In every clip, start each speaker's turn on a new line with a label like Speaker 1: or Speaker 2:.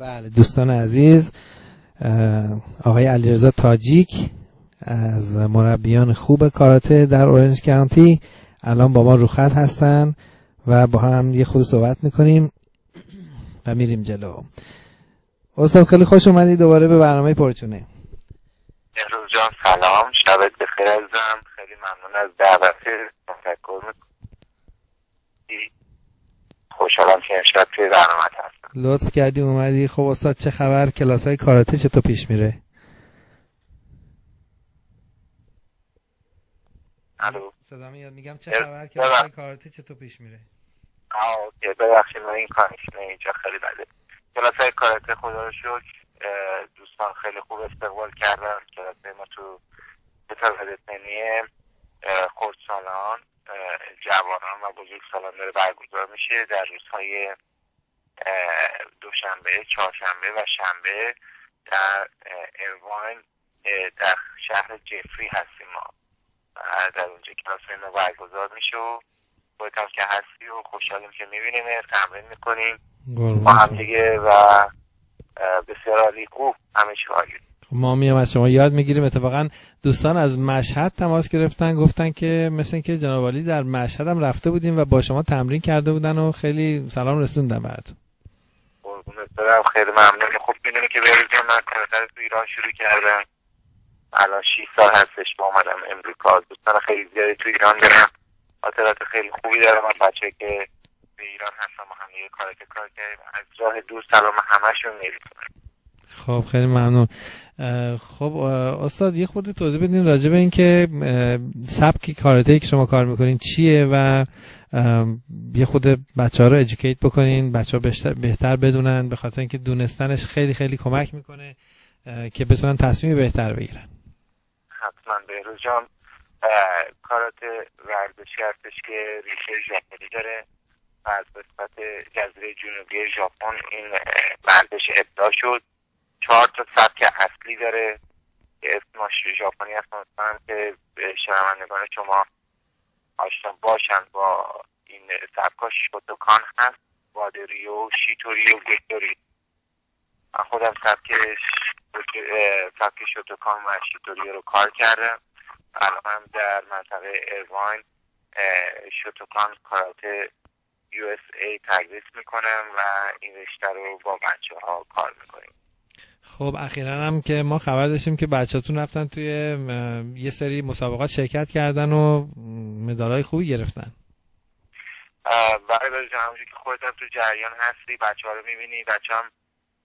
Speaker 1: بله دوستان عزیز، آقای علیرضا تاجیک از مربیان خوب کاراته در اورنج کانتی الان با ما رو خط هستن و با هم یه خود صحبت میکنیم و میریم جلو. استاد خیلی خوش اومدید دوباره به برنامه پرچونه.
Speaker 2: بهروز جان سلام، شبت بخیر عزیزم. خیلی ممنون از دعوت، تشکر میکنم. خوشحالم که امشب توی برنامه هستم.
Speaker 1: لطف کردی اومدی. خب استاد چه خبر؟ کلاس‌های کاراته چطور پیش میره؟
Speaker 2: الو
Speaker 1: صدا میاد؟ میگم چه خبر؟ کلاس‌های کاراته چطور پیش میره؟
Speaker 2: اوکی، ببخشید من این کانکشن اینجا خیلی بده. کلاس‌های کاراته خدا رو شکر دوستان خیلی خوب استقبال کردن. کلاس ما تو بطور سنی خردسالان، جوانان و بزرگسالان داره برگزار میشه در روزهای دوشنبه، چهارشنبه و شنبه در ایرواین در شهر جفری هستیم ما. در اونجا کلاس ما برگزار میشه و خودت هم که هستی و خوشحالیم که میبینیم، تمرین میکنیم با هم دیگه و بسیار عالی، خوب، همه چی عالی.
Speaker 1: ما میام از شما یاد میگیریم. اتفاقا دوستان از مشهد تماس گرفتن، گفتن که مثل اینکه جناب عالی در مشهد هم رفته بودیم و با شما تمرین کرده بودن و خیلی سلام رسوندن براتون.
Speaker 2: قربونت برم، خیلی ممنون. خوب میدونی که بهروز من کارتر تو ایران شروع کردم، الان 6 سال هستش با اومدم امریکا. دوستان خیلی زیادی تو ایران دارم، خاطرات خیلی خوبی دارم از بچه‌ای که به ایران هستم و هم یه کار کردیم. از راه دور سلام همشون میرسونم.
Speaker 1: خب خیلی ممنون. خب استاد یه خورده توضیح بدین راجع به این که سبک کاراته‌ای که شما کار میکنین چیه و یه خود بچه‌ها رو ادوکییت بکنین، بچه‌ها بهتر بدونن، به خاطر اینکه دونستنش خیلی خیلی کمک میکنه که بتونن تصمیم بهتر بگیرن.
Speaker 2: حتما بهروز جان، کاراته ورزشی هستش که ریشه ژاپنی داره و از قسمت جزیره جنوبی ژاپن این ورزش ابداع شد. 4 تا سبک اصلی داره که اسمش ژاپنی هست، مثلا که شنوندگان شما آشنا باشن با این سبکاش شوتوکان هست، وادریو، شیتوری و گتوری. من خودم سبک شوتوکان و شیتوری رو کار کردم. الان در منطقه ایرواین شوتوکان کاراته USA تدریس میکنم و این رشته رو با بچه ها کار میکنیم.
Speaker 1: خب اخیراً هم که ما خبر داشتیم که بچه‌تون رفتن توی یه سری مسابقات شرکت کردن و مدالای خوبی گرفتن.
Speaker 2: برای همونجوری که خودت هم تو جریان هستی، بچه‌ها رو می‌بینی، بچه‌ها هم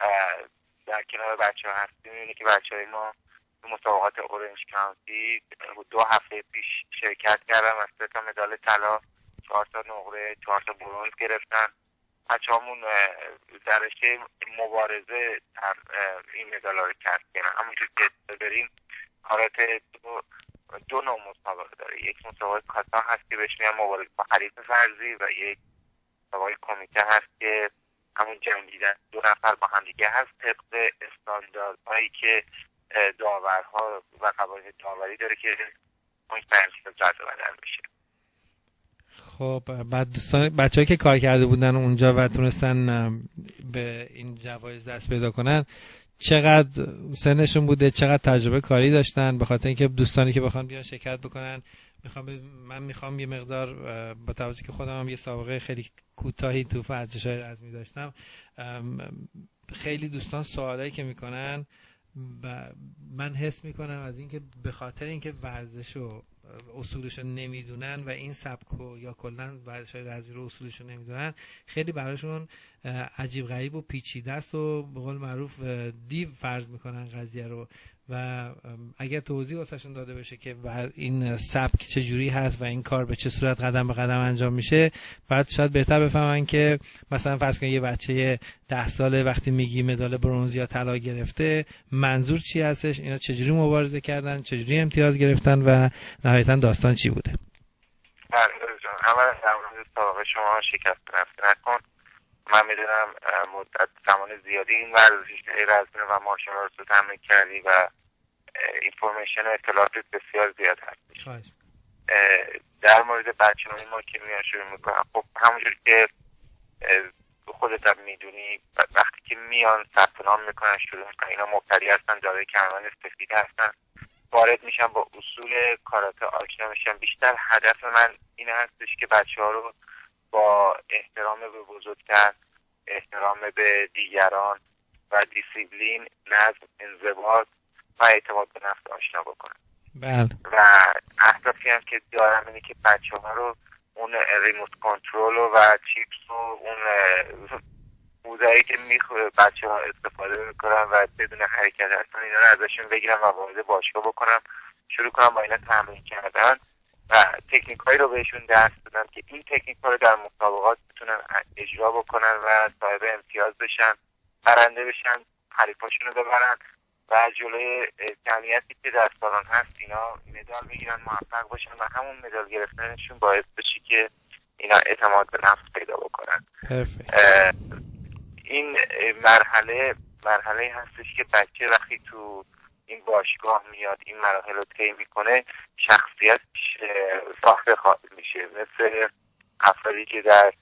Speaker 2: در کنار بچه‌ها هستی، می‌بینی که بچه‌های ما تو مسابقات اورنج کانتی 2 هفته پیش شرکت کردن و 3 تا مدال طلا، 4 تا نقره، 4 تا برنز گرفتن. بچه‌هامون در رشته مبارزه این مدال‌ها رو کسب کردن. همونجور که بریم کاراته دو نوع مسابقه داره. یک مسابقه کاتا هست که بهش میگن مبارزه با حریف فرضی و یک مسابقه کمیته هست که همون جنگیدن 2 نفر با هم دیگه هست طبق استانداردهایی که داورها و قوانین داوری داره که اون تنظیم رد و بدل میشه.
Speaker 1: خب بعد دوستان بچه‌ای که کار کرده بودن اونجا و تونستن به این جوایز دست پیدا کنن چقدر سنشون بوده، چقدر تجربه کاری داشتن؟ به خاطر اینکه دوستانی که بخوان بیان شرکت بکنن من میخوام یه مقدار با توجه که خودم هم یه سابقه خیلی کوتاهی تو ورزش‌های رزمی داشتم، خیلی دوستان سوالایی که میکنن و من حس میکنم از اینکه به خاطر اینکه ورزش و اصولشو نمیدونن و این سبکو یا کلا ورزش‌های رزمی رو اصولشو نمیدونن، خیلی براشون عجیب غریب و پیچیده است و به قول معروف دیو فرض میکنن قضیه رو. و اگر توضیح واسهشون داده بشه که این سبک چه جوری هست و این کار به چه صورت قدم به قدم انجام میشه، بعد شاید بهتر بفهمن که مثلا فرض کن یه بچه 10 ساله وقتی میگی مدال برنز یا طلا گرفته منظور چی هستش، اینا چه جوری مبارزه کردن، چه جوری امتیاز گرفتن و نهایتا داستان چی بوده.
Speaker 2: اولا در مورد سابقه شما شکست نفسی نکن. من میدونم مدت زمان زیادی این ورزش رزمی و مارشال آرتس رو تمرین کردی و اینفورمیشن و اطلاعات بسیار زیاد هست. در مورد بچه‌های ما که میان شروع میکنن، خب همونجور که خودت هم میدونی وقتی که میان ثبت نام میکنن شروع میکنن، اینا مبتدی هستن، دارای کمربند سفید هستن، وارد میشن، با اصول کاراته آشنا میشن. بیشتر هدف من این هستش که بچه‌ها رو با احترام به بزرگتر، احترام به دیگران و دیسیپلین، نظم، انضباط و اعتماد به نفس آشنا بکنن.
Speaker 1: بله.
Speaker 2: و اهدافی هم که دارم اینه که بچه‌ها رو اون ریموت کنترل و چیپس و اون بودایی که بچه‌ها استفاده میکنن و بدون حرکت هستن، اینا رو ازشون بگیرم و وارد باشگاه بکنم، شروع کنم با اینا تمرین کردن و تکنیکایی رو بهشون درس بدم که این تکنیک‌ها رو در مسابقات بتونن اجرا بکنن و صاحب امتیاز بشن، برنده بشن، حریفاشون رو ببرن و جلوی جمعیتی که در سالن هست اینا مدال بگیرن، موفق باشن و همون مدال گرفتنشون باعث بشه که اینا اعتماد به نفس پیدا بکنن. این مرحله هستش که بچه وقتی تو این باشگاه میاد این مراحل رو طی میکنه، شخصیتش ساخته میشه، مثل افرادی که در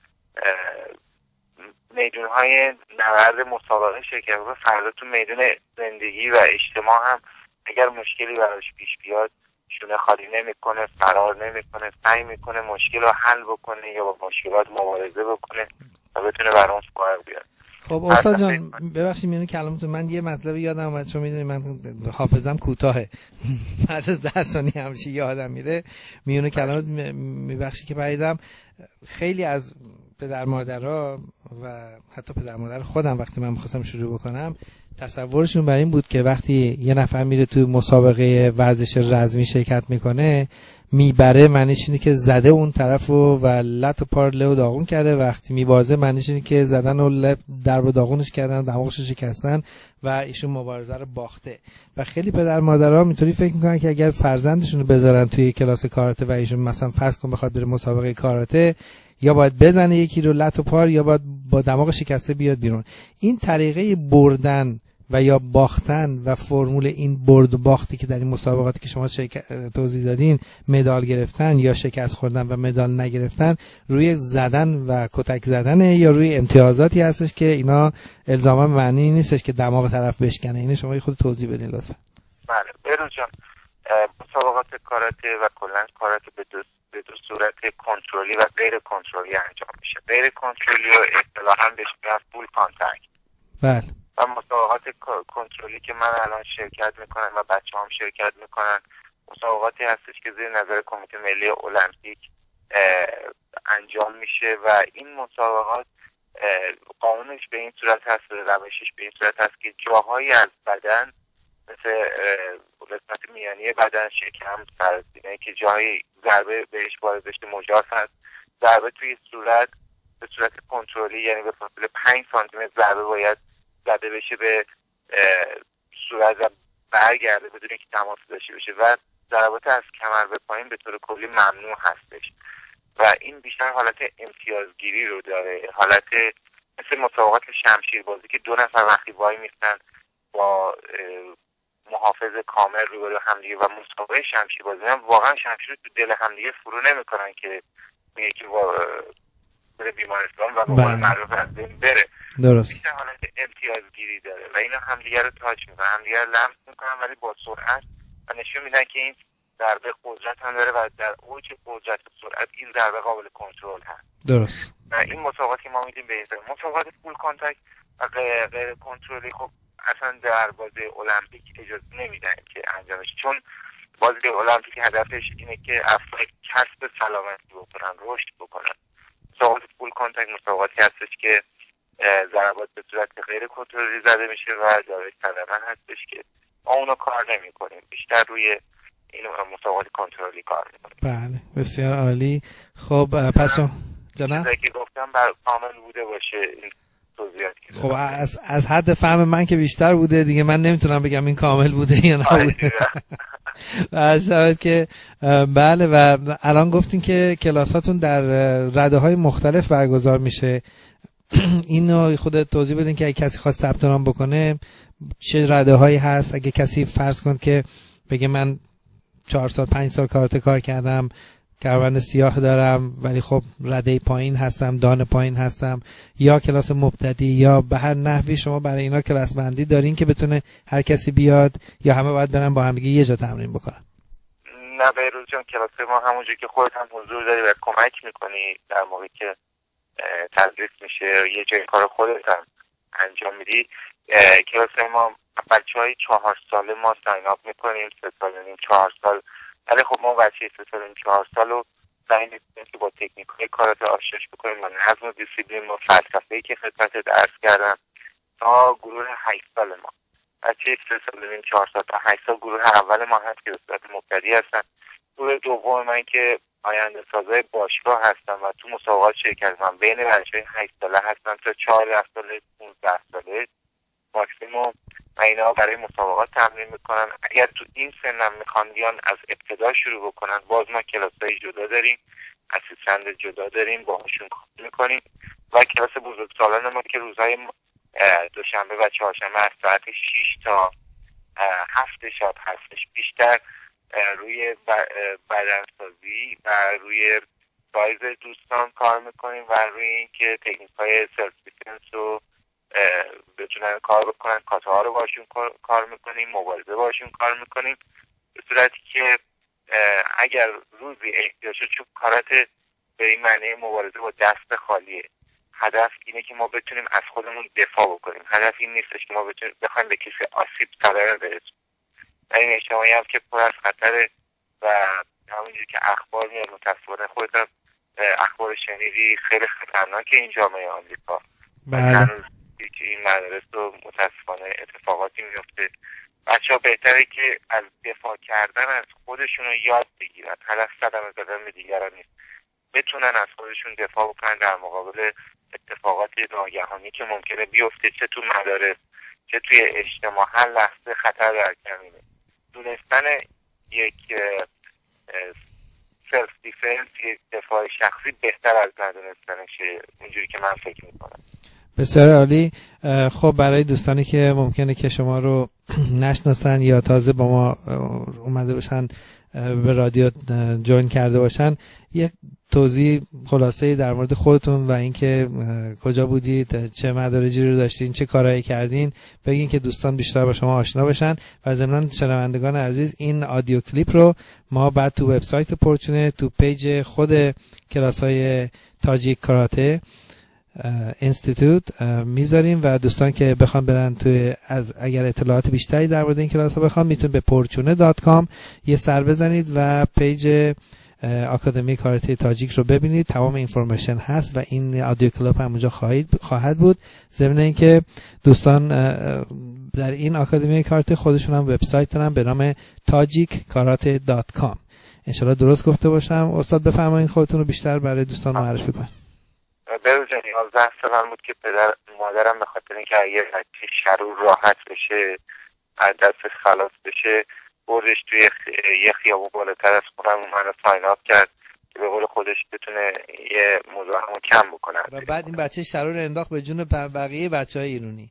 Speaker 2: میدونهای نبرد مسابقه شرکت کنه، فردا تو میدون زندگی و اجتماع هم اگر مشکلی براش پیش بیاد شونه خالی نمیکنه، فرار نمیکنه، سعی میکنه مشکل رو حل بکنه یا با مشکلات مبارزه بکنه و بتونه برام فائق بیاد.
Speaker 1: خب استاد جان ببخشید میونه کلامتون، من یه مطلب یادم اومد، چون میدونی من حافظم کوتاهه بعد از 10 ثانیه همش یادم میره. میونه کلامت میبخشی که پریدم. خیلی از پدر مادرها و حتی پدر مادر خودم وقتی من می‌خواستم شروع بکنم، تصورشون بر این بود که وقتی یه نفر میره تو مسابقه ورزش رزمی شرکت میکنه، میبره معنیش اینه که زده اون طرفو و لط و پار له و داغون کرده، وقتی میبازه معنیش اینه که زدن و درب و داغونش کردن، دماغش شکستن و ایشون مبارزه رو باخته. و خیلی پدر مادرها اینطوری فکر میکنن که اگر فرزندشون رو بذارن توی کلاس کاراته و ایشون مثلا فرض کن بخواد بره مسابقه کاراته، یا باید بزنه یکی رو لط و پار یا باید با دماغ شکسته بیاد بیرون. این طریقه بردن و یا باختن و فرمول این برد و باختی که در این مسابقاتی که شما توضیح دادین، مدال گرفتن یا شکست خوردن و مدال نگرفتن، روی زدن و کتک زدنه یا روی امتیازاتی هستش که اینا الزاما معنی نیستش که دماغ طرف بشکنه؟ اینو شما خود توضیح بدین لطفا.
Speaker 2: بله بروز جان، مسابقات کاراته و کلا کاراته به دو صورت کنترلی و غیر کنترلی انجام میشه. غیر کنترلی رو اصطلاحاً بهش میگن فول کانتکت.
Speaker 1: بله.
Speaker 2: و مسابقات کنترلی که من الان شرکت میکنم و بچه‌هام شرکت میکنن، مسابقاتی هستش که زیر نظر کمیته ملی المپیک انجام میشه و این مسابقات قانونش به این صورت هست، روشش به این صورت هست که جاهایی از بدن مثل قسمت میانی بدن، شکم، سرسینه که جایی ضربه بهش وارد بشه مجاز هست، ضربه توی صورت به صورت کنترلی، یعنی به فاصله 5 سانتی متر ضربه باید زده بشه به صورت و برگرده بدون اینکه تماس داشته بشه و ضربات از کمر به پایین به طور کلی ممنوع هستش و این بیشتر حالت امتیازگیری رو داره، حالت مثل مسابقات شمشیربازی که 2 نفر وقتی وای میستن با محافظ کامل روبرو همدیگه و مسابقه شمشیربازی هم واقعا شمشیر رو تو دل همدیگه فرو نمیکنن که یکی بره بیمارستان و مقابل معروف از بین بره.
Speaker 1: درست.
Speaker 2: بیشتر حالت امتیازگیری داره و اینا همدیگه رو تاچ میکنن، همدیگه رو لمس میکنن ولی با سرعت و نشون میدن که این ضربه قدرت هم داره و در اوج قدرت و سرعت این ضربه قابل کنترل هست.
Speaker 1: درست.
Speaker 2: و این مسابقاتی که ما میدیم به این مسابقات فول کانتکت و غیر کنترلی خب اصلا در بازی المپیک اجازه نمیدن که انجامش، چون بازی المپیک هدفش اینه که افراد کسب سلامتی بکنن، رشد بکنن. مسابقات فول کانتکت مسابقاتی هستش که ضربات به صورت غیر کنترلی زده میشه و دارای صدمه هستش که ما اونو کار نمی کنیم، بیشتر روی این مسابقات کنترلی کار میکنیم.
Speaker 1: بله بسیار عالی. خب پس جناب
Speaker 2: چیزایی که گفتم بر کامل بوده باشه این توضیحات.
Speaker 1: خب از حد فهم من که بیشتر بوده دیگه، من نمیتونم بگم این کامل بوده یا نبوده. شاید که بله. و الان گفتین که کلاساتون در رده‌های مختلف برگزار میشه، اینو خودت توضیح بدین که اگه کسی خواست ثبت نام بکنه چه رده‌هایی هست. اگه کسی فرض کن که بگه من 4 سال 5 سال کاراته کار کردم، کمربند سیاه دارم ولی خب رده پایین هستم، دان پایین هستم، یا کلاس مبتدی، یا به هر نحوی شما برای اینا کلاس بندی دارین که بتونه هر کسی بیاد، یا همه باید برن با هم دیگه یه جا تمرین بکنن؟
Speaker 2: نه بهروز جان، کلاس ما همونجوری که خودت هم حضور داری و کمک میکنی در موقعی که تدریس میشه یه جای کار خودت هم انجام میدی. کلاس ما بچهای 4 ساله ما ساین اپ میکنیم، 3 سال و نیم 4 سال، ولی خب ما بچه 3 سال و نیم 4 سال رو سعی میکنیم که با تکنیک‌های کاراته آشناش بکنیم و نظم و دیسیپلین و فلسفه‌ای که خدمت درس کردم تا گروه 8 سال ما. بچه 3 سال و نیم 4 سال تا 8 سال گروه اول ما هست که به صورت مبتدی هستن. گروه دوم من که آینده سازای باشگاه هستم و تو مسابقات شرکت می‌کنم، بین بچه‌های 8 ساله هستن تا 14 ساله 15 ساله ماکسیموم و اینا برای مسابقات تمرین میکنن. اگر تو این سنم میخوان بیان از ابتدا شروع بکنن، باز ما کلاسای جدا داریم، اسیستنت جدا داریم، باهاشون کار میکنیم و کلاس بزرگسالان ما که روزهای دوشنبه و چهارشنبه از ساعت 6 تا 7 شب هستش، بیشتر روی بدنسازی و روی سایز دوستان کار میکنیم و روی اینکه تکنیک‌های سلف دیفنس رو بتونن کار بکنن، کاته ها رو باشون کار میکنیم، مبارزه باشون کار میکنیم، به صورتی که اگر روزی احتیاج شد، چون کاراته به این معنی مبارزه با دست خالیه، هدف اینه که ما بتونیم از خودمون دفاع بکنیم، هدف این نیستش که ما بتونیم بخوایم به کسی آسیب ضرر برسونیم. این اجتماعی هم که پر از خطره و همونجوری که اخبار میاد، متاسفانه خودت هم اخبار شنیدی، خیلی خطرناکه این جامعه آمریکا.
Speaker 1: بله.
Speaker 2: که این مدارس رو متاسفانه اتفاقاتی میفته. بچه‌ها بهتره که از دفاع کردن از خودشون رو یاد بگیرن، هدف صدمه زدن به دیگران نیست، بتونن از خودشون دفاع بکنن در مقابل اتفاقات ناگهانی که ممکنه بیفته، چه تو مدارس چه توی اجتماع. هر لحظه خطر در کمینه. دونستن یک سلف دیفنس، یک دفاع شخصی بهتر از ندونستنشه، اونجوری که من فکر میکنم.
Speaker 1: بسیار عالی. خب برای دوستانی که ممکنه که شما رو نشناسن یا تازه با ما اومده باشن به رادیو جوین کرده باشن، یک توضیح خلاصه در مورد خودتون و اینکه کجا بودید، چه مدارجی رو داشتین، چه کارهایی کردین بگین که دوستان بیشتر با شما آشنا بشن. و ضمن شنوندگان عزیز، این آدیو کلیپ رو ما بعد تو وبسایت پورچونه، تو پیج خود کلاس‌های تاجیک کاراته اینستیتوت میذاریم و دوستان که بخوان برن توی اگر اطلاعات بیشتری در مورد این کلاس ها بخوان، میتونید به porchune.com یه سر بزنید و پیج آکادمی کاراته تاجیک رو ببینید. تمام اینفورمیشن هست و این آدیو کلیپ هم اونجا خواهد بود. ضمن اینکه دوستان در این آکادمی کاراته خودشون هم وبسایت دارن به نام tajikkarate.com. انشالله درست گفته باشم. استاد بفرمایید خودتون رو بیشتر برای دوستان معرفی کنید.
Speaker 2: بروز جان 11 سالم بود که پدر مادرم به خاطر اینکه یه بچه شرور راحت بشه، از دستش خلاص بشه، بردش توی یه خیابون بالاتر از خونم منو ساین اپ کرد که به قول خودش بتونه یه مزاحمو کم بکنه.
Speaker 1: و بعد این بچه شرور انداخت به جون بقیه بچهای ایرانی.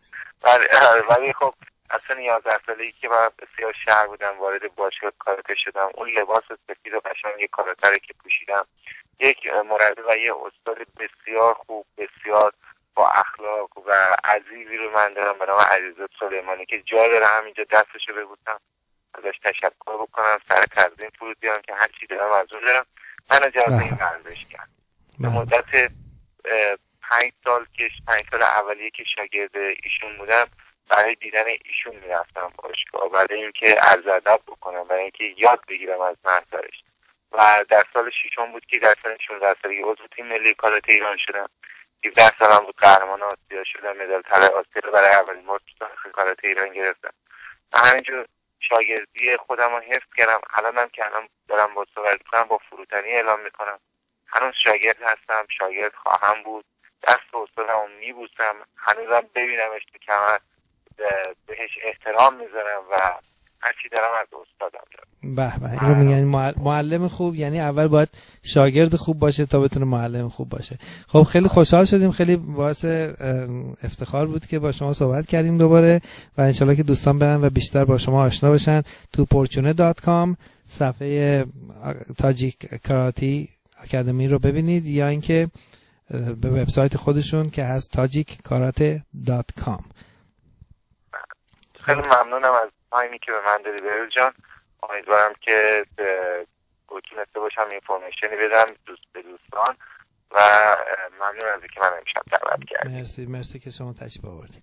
Speaker 2: ولی خب اصلا 11 سالگی که من بسیار شهر بودم، وارد باشگاه کاراته شدم، اون لباس سفید و قشنگ کاراته که پوشیدم، یک مربی و یه استاد بسیار خوب، بسیار با اخلاق و عزیزی رو من دارم به نام عزیزت سلیمانی که جا داره همینجا دستشو ببوسم، ازش تشکر بکنم، سر تقدیم فرود بیارم که هر چی دارم از اون دارم. من اجازه این ورزش کرد. به مدت 5 سال اولیه که شاگرد ایشون بودم، برای دیدن ایشون میرفتم باشگاه، برای اینکه عرض ادب بکنم، برای اینکه یاد بگیرم از محضرش. و در سال 6 بود که در سال 16 سالگی عضو تیم ملی کاراته ایران شدم. 17 سالم بود قهرمان آسیا شدم، مدال طلای آسیا رو برای اولین بار تو تاریخ کاراته ایران گرفتم. و همینجور شاگردی خودم رو حفظ کردم. الانم که الان دارم با صحبت می‌کنم با فروتنی اعلام می‌کنم هنوز شاگرد هستم، شاگرد خواهم بود، دست استادم رو میبوسم، هنوزم ببینمش تو کمر بهش احترام میذارم و هرچی دارم از استادم دارم.
Speaker 1: به این رو میگن معلم خوب، یعنی اول باید شاگرد خوب باشه تا بتونه معلم خوب باشه. خب خیلی خوشحال شدیم، خیلی باعث افتخار بود که با شما صحبت کردیم دوباره و انشالله که دوستان برن و بیشتر با شما آشنا بشن. تو porchune.com صفحه تاجیک کاراتی اکادمی رو ببینید یا اینکه به وبسایت خودشون که هست tajikkarate.com.
Speaker 2: خیلی ممنونم از تایمی که به من دادی بهروز جان. امیدوارم که تونسته باشم اینفورمیشنی بدم به دوستان و ممنون از اینکه من امشب دعوت کردید.
Speaker 1: مرسی که شما تشریف آوردید.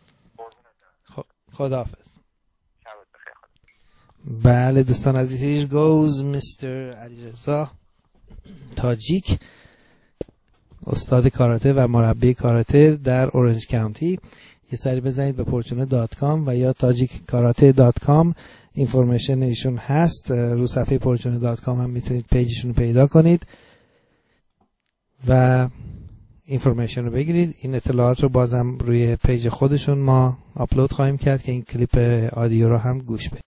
Speaker 1: خداحافظ. بله دوستان عزیز، here goes Mr. علیرضا تاجیک، استاد کاراته و مربی کاراته در اورنج کانتی. یه سری بزنید به fortune.com و یا tajikkarate.com، اینفورمیشن ایشون هست. رو صفحه fortune.com هم میتونید پیجشون رو پیدا کنید و اینفورمیشن رو بگیرید. این اطلاعات رو بازم روی پیج خودشون ما آپلود خواهیم کرد که این کلیپ آدیو رو هم گوش بدید.